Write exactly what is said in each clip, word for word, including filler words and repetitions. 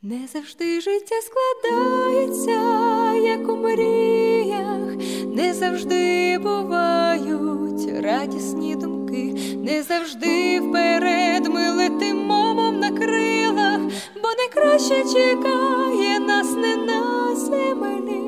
Не завжди життя складається, як у мріях, не завжди бувають радісні думки, не завжди вперед ми летимо, мов на крилах, бо найкраще чекає нас не на землі.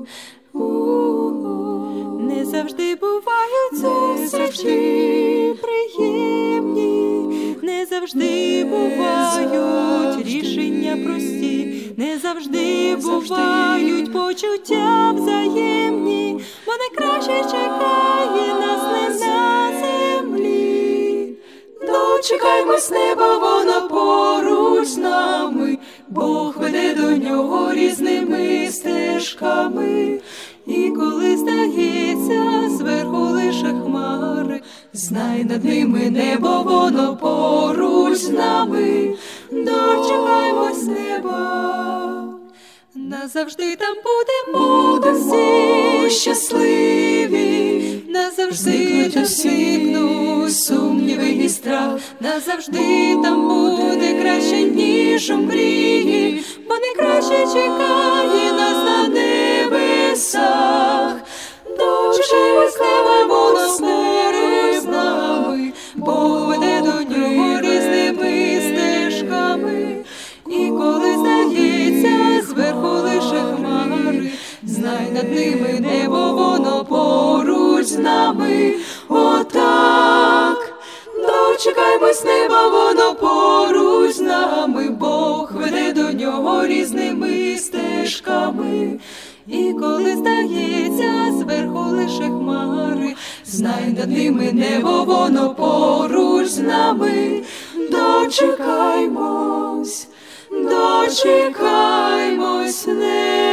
У-у-у. Не завжди бувають зустрічі приємні, не завжди бувають рішення прості, не завжди бувають почуття взаємні, бо найкраще чекає нас не на землі. Дочекаймось неба, воно поруч з нами, Бог веде до нього різними стежками. І коли здається зверху лише хмари, знай, над ними небо, воно поруч з нами. Дочекаймось неба, назавжди там будемо всі щасливі, назавжди там зникнуть сумніви і страх, назавжди там буде краще, ніж у мрії, бо найкраще чекає нас на небесах. Дочекаймось неба, воно поруч з нами, Бог веде до нього різними стежками. І коли здається зверху лише хмари, знай, над ними небо, воно поруч з нами. Отак, дочекаймось неба, воно поруч з нами, Бог веде до нього різними стежками. І коли здається зверху лише хмари, знай, над ними небо, воно поруч з нами. Дочекаймось, дочекаймось неба.